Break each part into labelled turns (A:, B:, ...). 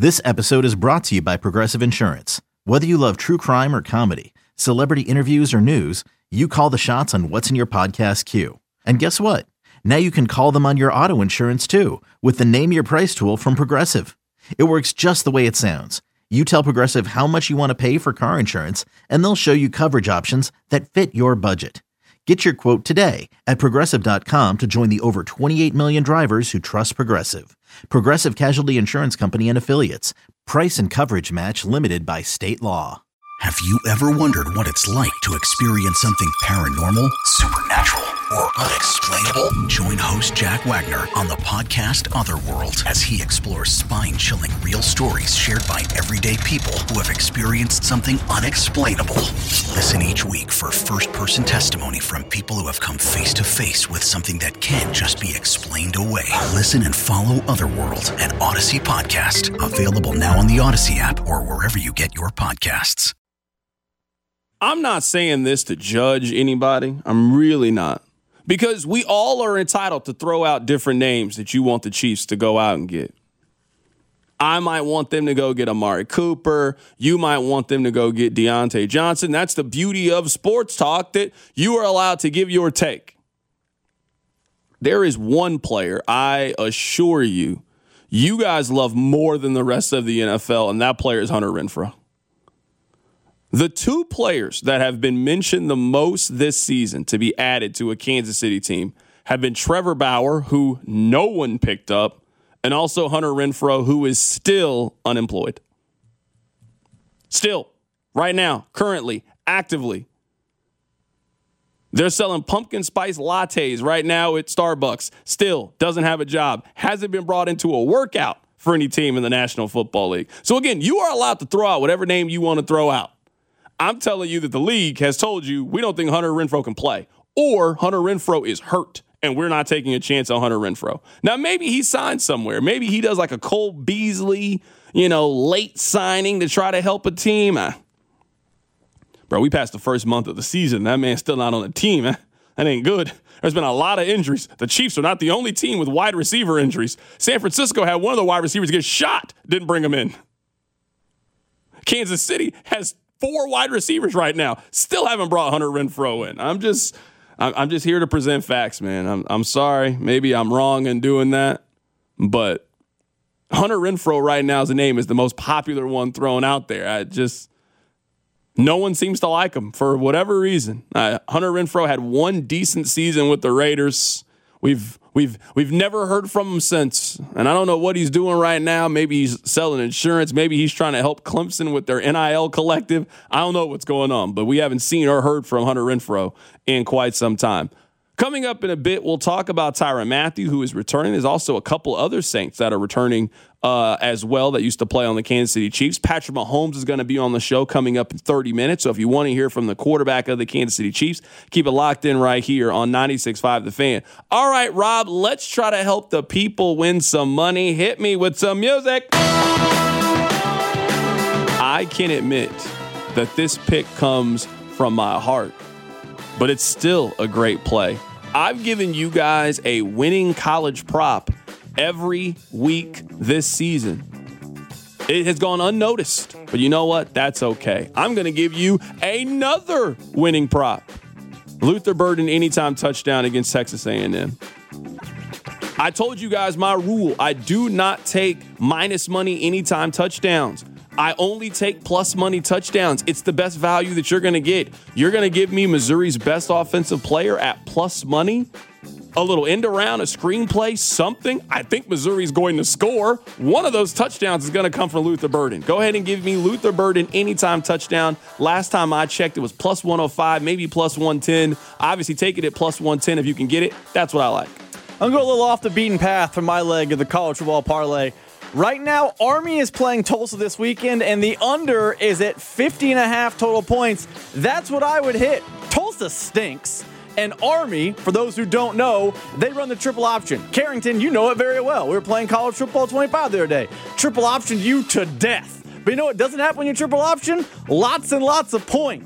A: This episode is brought to you by Progressive Insurance. Whether you love true crime or comedy, celebrity interviews or news, you call the shots on what's in your podcast queue. And guess what? Now you can call them on your auto insurance too with the Name Your Price tool from Progressive. It works just the way it sounds. You tell Progressive how much you want to pay for car insurance, and they'll show you coverage options that fit your budget. Get your quote today at Progressive.com to join the over 28 million drivers who trust Progressive. Progressive Casualty Insurance Company and Affiliates. Price and coverage match limited by state law.
B: Have you ever wondered what it's like to experience something paranormal, supernatural, or unexplainable? Join host Jack Wagner on the podcast Otherworld as he explores spine-chilling real stories shared by everyday people who have experienced something unexplainable. Listen each week for first-person testimony from people who have come face-to-face with something that can't just be explained away. Listen and follow Otherworld, an Odyssey podcast. Available now on the Odyssey app or wherever you get your podcasts.
C: I'm not saying this to judge anybody. I'm really not. Because we all are entitled to throw out different names that you want the Chiefs to go out and get. I might want them to go get Amari Cooper. You might want them to go get Deontay Johnson. That's the beauty of sports talk, that you are allowed to give your take. There is one player, I assure you, you guys love more than the rest of the NFL, and that player is Hunter Renfrow. The two players that have been mentioned the most this season to be added to a Kansas City team have been Trevor Bauer, who no one picked up, and also Hunter Renfrow, who is still unemployed. Still, right now, currently, actively. They're selling pumpkin spice lattes right now at Starbucks. Still doesn't have a job. Hasn't been brought into a workout for any team in the National Football League. So again, you are allowed to throw out whatever name you want to throw out. I'm telling you that the league has told you we don't think Hunter Renfrow can play, or Hunter Renfrow is hurt and we're not taking a chance on Hunter Renfrow. Now, maybe he signs somewhere. Maybe he does like a Cole Beasley, late signing to try to help a team. Bro, we passed the first month of the season. That man's still not on the team. That ain't good. There's been a lot of injuries. The Chiefs are not the only team with wide receiver injuries. San Francisco had one of the wide receivers get shot, didn't bring him in. Kansas City has 4 wide receivers right now. Still haven't brought Hunter Renfrow in. I'm just here to present facts, man. I'm sorry. Maybe I'm wrong in doing that. But Hunter Renfrow right now, as a name, is the most popular one thrown out there. No one seems to like him for whatever reason. Hunter Renfrow had one decent season with the Raiders. We've never heard from him since, and I don't know what he's doing right now. Maybe he's selling insurance. Maybe he's trying to help Clemson with their NIL collective. I don't know what's going on, but we haven't seen or heard from Hunter Renfrow in quite some time. Coming up in a bit, we'll talk about Tyrann Mathieu, who is returning. There's also a couple other Saints that are returning as well that used to play on the Kansas City Chiefs. Patrick Mahomes is going to be on the show coming up in 30 minutes. So if you want to hear from the quarterback of the Kansas City Chiefs, keep it locked in right here on 96.5 The Fan. All right, Rob, let's try to help the people win some money. Hit me with some music. I can admit that this pick comes from my heart, but it's still a great play. I've given you guys a winning college prop every week this season. It has gone unnoticed, but you know what? That's okay. I'm going to give you another winning prop. Luther Burden anytime touchdown against Texas A&M. I told you guys my rule. I do not take minus money anytime touchdowns. I only take plus money touchdowns. It's the best value that you're going to get. You're going to give me Missouri's best offensive player at plus money, a little end around, a screenplay, something. I think Missouri's going to score. One of those touchdowns is going to come from Luther Burden. Go ahead and give me Luther Burden anytime touchdown. Last time I checked, it was plus 105, maybe plus 110. Obviously, take it at plus 110 if you can get it. That's what I like.
D: I'm going to go a little off the beaten path for my leg of the college football parlay. Right now, Army is playing Tulsa this weekend, and the under is at 50.5 total points. That's what I would hit. Tulsa stinks. And Army, for those who don't know, they run the triple option. Carrington, you know it very well. We were playing college football 25 the other day. Triple option you to death. But you know what doesn't happen when you triple option? Lots and lots of points.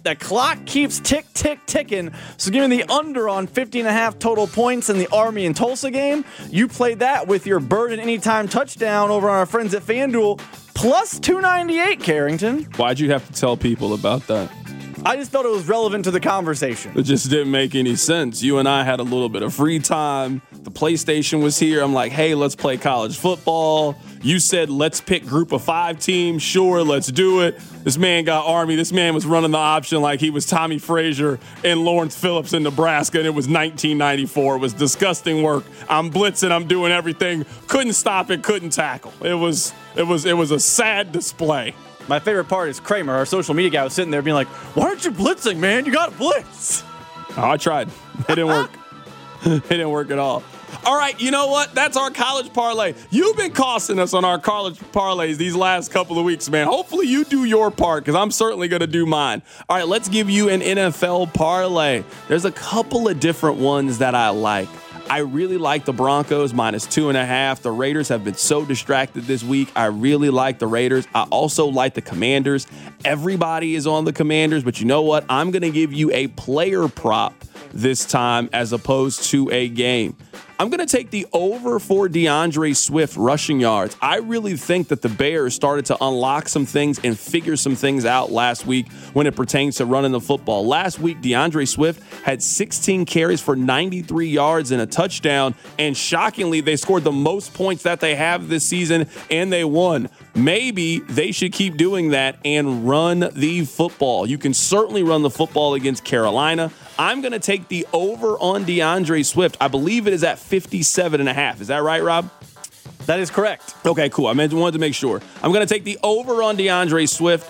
D: that clock keeps ticking. So give me the under on 50.5 total points in the Army and Tulsa game. You played that with your Bird and Anytime touchdown over on our friends at FanDuel, plus 298, Carrington.
C: Why'd you have to tell people about that?
D: I just thought it was relevant to the conversation.
C: It just didn't make any sense. You and I had a little bit of free time. The PlayStation was here. I'm like, hey, let's play college football. You said, let's pick group of 5 teams. Sure, let's do it. This man got Army. This man was running the option like he was Tommy Frazier and Lawrence Phillips in Nebraska, and it was 1994. It was disgusting work. I'm blitzing. I'm doing everything. Couldn't stop it. Couldn't tackle. It was a sad display.
D: My favorite part is Kramer, our social media guy, was sitting there being like, why aren't you blitzing, man? You got to blitz.
C: Oh, I tried. It didn't work. It didn't work at all. All right, you know what? That's our college parlay. You've been costing us on our college parlays these last couple of weeks, man. Hopefully you do your part, because I'm certainly going to do mine. All right, let's give you an NFL parlay. There's a couple of different ones that I like. I really like the Broncos minus 2.5. The Raiders have been so distracted this week. I really like the Raiders. I also like the Commanders. Everybody is on the Commanders, but you know what? I'm going to give you a player prop this time as opposed to a game. I'm going to take the over for DeAndre Swift rushing yards. I really think that the Bears started to unlock some things and figure some things out last week when it pertains to running the football. Last week, DeAndre Swift had 16 carries for 93 yards and a touchdown, and shockingly, they scored the most points that they have this season, and they won. Maybe they should keep doing that and run the football. You can certainly run the football against Carolina. I'm going to take the over on DeAndre Swift. I believe it is at 57.5. Is that right, Rob?
D: That is correct.
C: Okay, cool. I wanted to make sure. I'm going to take the over on DeAndre Swift.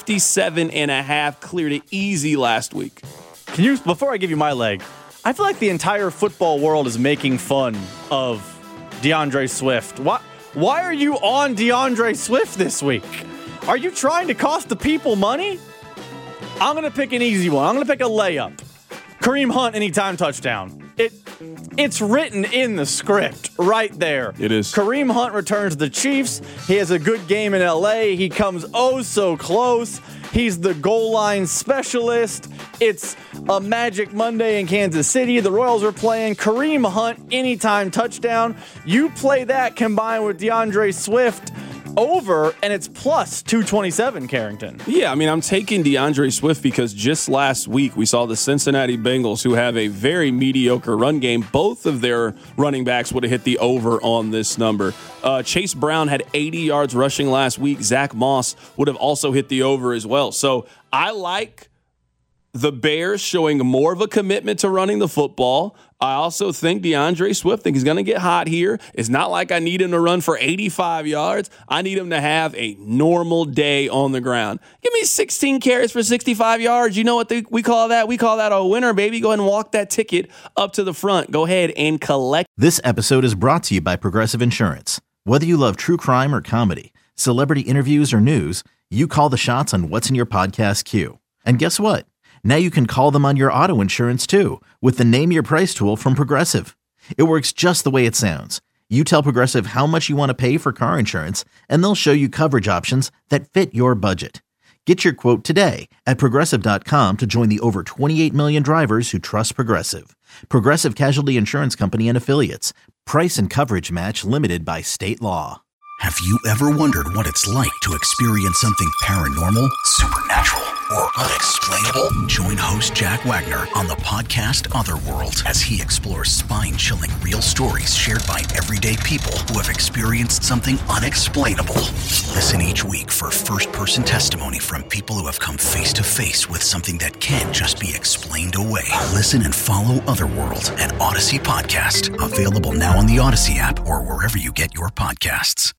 C: 57.5. Cleared it easy last week.
D: Before I give you my leg, I feel like the entire football world is making fun of DeAndre Swift. Why are you on DeAndre Swift this week? Are you trying to cost the people money? I'm going to pick an easy one. I'm going to pick a layup. Kareem Hunt anytime touchdown. It's written in the script right there.
C: It is.
D: Kareem Hunt returns to the Chiefs. He has a good game in LA. He comes oh so close. He's the goal line specialist. It's a Magic Monday in Kansas City. The Royals are playing. Kareem Hunt anytime touchdown. You play that combined with DeAndre Swift over, and it's plus 227, Carrington.
C: Yeah, I'm taking DeAndre Swift because just last week we saw the Cincinnati Bengals, who have a very mediocre run game. Both of their running backs would have hit the over on this number. Chase Brown had 80 yards rushing last week. Zach Moss would have also hit the over as well. So I like the Bears showing more of a commitment to running the football. I also think DeAndre Swift is going to get hot here. It's not like I need him to run for 85 yards. I need him to have a normal day on the ground. Give me 16 carries for 65 yards. You know what we call that? We call that a winner, baby. Go ahead and walk that ticket up to the front. Go ahead and collect.
A: This episode is brought to you by Progressive Insurance. Whether you love true crime or comedy, celebrity interviews or news, you call the shots on what's in your podcast queue. And guess what? Now you can call them on your auto insurance too with the Name Your Price tool from Progressive. It works just the way it sounds. You tell Progressive how much you want to pay for car insurance, and they'll show you coverage options that fit your budget. Get your quote today at Progressive.com to join the over 28 million drivers who trust Progressive. Progressive Casualty Insurance Company and Affiliates. Price and coverage match limited by state law.
B: Have you ever wondered what it's like to experience something paranormal, supernatural, or unexplainable? Join host Jack Wagner on the podcast Otherworld as he explores spine-chilling real stories shared by everyday people who have experienced something unexplainable. Listen each week for first-person testimony from people who have come face-to-face with something that can't just be explained away. Listen and follow Otherworld, an Odyssey podcast. Available now on the Odyssey app or wherever you get your podcasts.